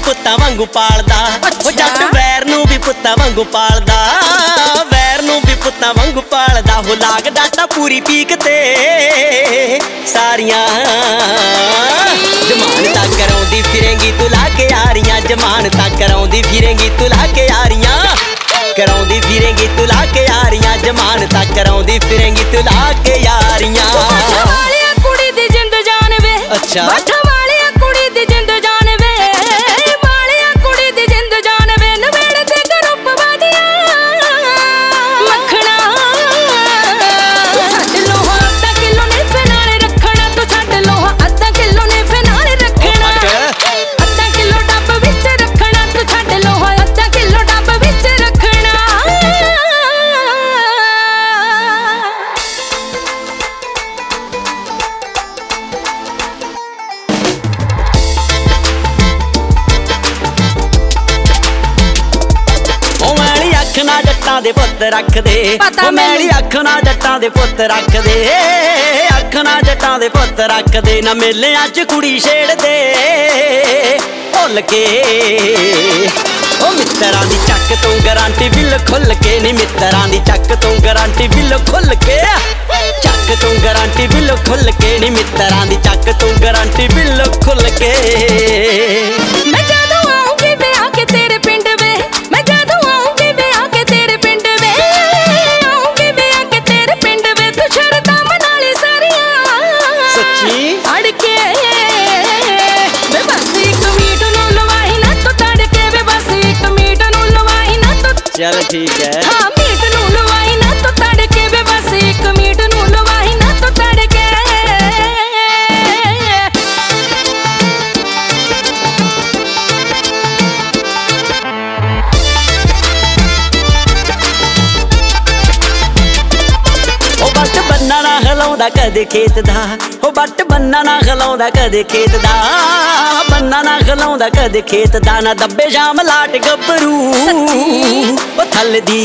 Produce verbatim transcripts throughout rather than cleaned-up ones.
ਪੁੱਤਾਂ ਵਾਂਗੂ ਪਾਲਦਾ। ਉਹ ਜੱਟ ਵੈਰ ਨੂੰ ਵੀ ਪੁੱਤਾਂ ਵਾਂਗੂ ਪਾਲਦਾ, ਵੈਰ ਨੂੰ ਵੀ ਪੁੱਤਾਂ ਵਾਂਗੂ ਪਾਲਦਾ। ਹੋ ਲਾਗ ਡਾਟਾ ਪੂਰੀ ਪੀਕ ਤੇ ਸਾਰੀਆਂ ਜ਼ਮਾਨਤਾਂ ਕਰਾਉਂਦੀ ਫਿਰੇਂਗੀ ਤੂੰ ਲਾ ਕੇ ਯਾਰੀਆਂ, ਜ਼ਮਾਨਤਾਂ ਕਰਾਉਂਦੀ ਫਿਰੇਂਗੀ ਤੂੰ ਲਾ ਕੇ ਯਾਰੀਆਂ, ਕਰਾਉਂਦੀ ਫਿਰੇਂਗੀ ਤੂੰ ਲਾ ਕੇ ਯਾਰੀਆਂ, ਜ਼ਮਾਨਤਾਂ ਕਰਾਉਂਦੀ ਫਿਰੇਂਗੀ ਤੂੰ ਲਾ ਕੇ ਯਾਰੀਆਂ। ਵਾਲਿਆ ਕੁੜੀ ਦੀ ਜਿੰਦ ਜਾਨ ਵੇ, ਅੱਛਾ ਬਾਠਾ ਵਾਲਿਆ ਕੁੜੀ ਦੀ ਜਿੰਦ ਜਾਨ ਵੇ, ਵਾਲਿਆ ਕੁੜੀ ਦੀ ਜਿੰਦ ਜਾਨ ਵੇ। ਨਵੇੜ ਤੇ ਗਰੁੱਪ ਬਾਦੀਆਂ ਮੱਖਣਾ ਛੱਡ ਲੋਹਾ ਅੱਧਾ ਕਿਲੋ ਨੇ ਫਨਾਲੇ ਰੱਖਣਾ, ਤੂੰ ਛੱਡ ਲੋਹਾ ਅੱਧਾ ਕਿਲੋ ਨੇ ਫਨਾਲੇ ਰੱਖਣਾ, ਅੱਧਾ ਕਿਲੋ ਡੱਬ ਵਿੱਚ ਰੱਖਣਾ, ਤੂੰ ਛੱਡ ਲੋਹਾ ਅੱਧਾ ਕਿਲੋ ਡੱਬ ਵਿੱਚ ਰੱਖਣਾ। ਅੱਖ ਨਾ ਜੱਟਾਂ ਦੇ ਪੁੱਤ ਰੱਖਦੇ, ਉਹ ਮੈਲੀ ਅੱਖ ਨਾ ਜੱਟਾਂ ਦੇ ਪੁੱਤ ਰੱਖਦੇ, ਅੱਖ ਨਾ ਜੱਟਾਂ ਦੇ ਪੁੱਤ ਰੱਖਦੇ। ਨਾ ਮੇਲਿਆਂ 'ਚ ਕੁੜੀ ਛੇੜਦੇ ਭੁੱਲ ਕੇ, ਉਹ ਮਿੱਤਰਾਂ ਦੀ ਚੱਕ ਤੋਂ ਗਾਰੰਟੀ ਬਿੱਲ ਖੁੱਲ ਕੇ, ਨੀ ਮਿੱਤਰਾਂ ਦੀ ਚੱਕ ਤੋਂ ਗਾਰੰਟੀ ਬਿੱਲ ਖੁੱਲ ਕੇ, ਚੱਕ ਤੋਂ ਗਾਰੰਟੀ ਬਿੱਲ ਖੁੱਲ ਕੇ, ਨੀ ਮਿੱਤਰਾਂ ਦੀ ਚੱਕ ਤੋਂ ਗਾਰੰਟੀ ਬਿੱਲ ਖੁੱਲ ਕੇ। ਮੈਂ ਜਦੋਂ ਆਉਂਗੀ ਵਿਆਹ ਕੇ ਤੇਰੇ ਪਿੰਡ ਵੇ, ਮੈਂ ਜਦੋਂ ਆਉਂਗੀ ਵਿਆਹ ਕੇ ਤੇਰੇ ਪਿੰਡ ਵੇ, ਆਉਂਗੀ ਵਿਆਹ ਕੇ ਤੇਰੇ ਪਿੰਡ ਵੇ। ਤੂੰ ਸ਼ਰਤਾਂ ਮਨਾ ਲਈ ਸਾਰੀਆਂ ਸੱਚੀ ਅੜ ਕੇ ਵੇ, ਬਸ ਇੱਕ ਮੀਟ ਨੂੰ ਲਵਾਈ ਨਾ ਤੂੰ ਤੜ ਕੇ ਵੇ, ਬਸ ਇੱਕ ਮੀਟ ਨੂੰ ਲਵਾਈ ਨਾ ਤੂੰ। ਚੱਲ ਠੀਕ ਹੈ, ਹਾਂ ਮੀਟ ਨੂੰ ਲਵਾਈ ਨਾ ਤੂੰ ਤੜ ਕੇ ਵੇ, ਬਸ ਇੱਕ ਮੀਟ ਨੂੰ ਲਵਾਈ ਨਾ ਤੂੰ ਤੜ ਕੇ। ਬੰਨਾ ਨਾ ਹਿਲਾਉਂਦਾ ਕਦੇ ਖੇਤ ਦਾ, ਉਹ ਬੱਟ ਬੰਨਾ ਨਾ ਹਿਲਾਉਂਦਾ ਕਦੇ ਖੇਤ ਦਾ, ਬੰਨਾ ਨਾ ਹਿਲਾਉਂਦਾ ਕਦੇ ਖੇਤ ਦਾ। ਨਾ ਦੱਬੇ ਸ਼ਾਮ ਲਾਟ ਗੱਭਰੂ ਉਹ ਥੱਲਦੀ,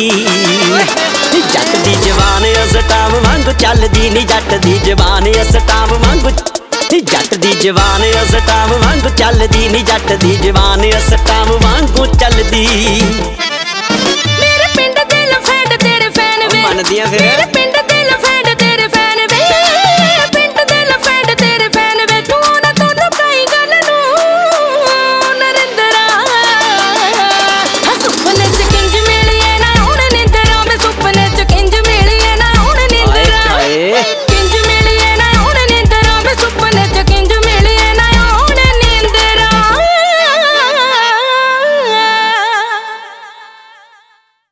ਜੱਟ ਦੀ ਜਵਾਨ ਅਸਟਾਮ ਵਾਂਗੂ ਚੱਲਦੀ, ਨੀ ਜੱਟ ਦੀ ਜਵਾਨ ਅਸਟਾਮ ਵਾਂਗੂ, ਜੱਟ ਦੀ ਜਵਾਨ ਅਸਟਾਮ ਵਾਂਗੂ ਚੱਲਦੀ, ਨੀ ਜੱਟ ਦੀ ਜਵਾਨ ਅਸਟਾਮ ਵਾਂਗੂ ਚੱਲਦੀ। ਮੇਰੇ ਪਿੰਡ ਦੇ ਲਫੈਂਡ ਤੇਰੇ ਫੈਨ ਵੇ, ਮੰਨਦੀਆਂ ਫਿਰ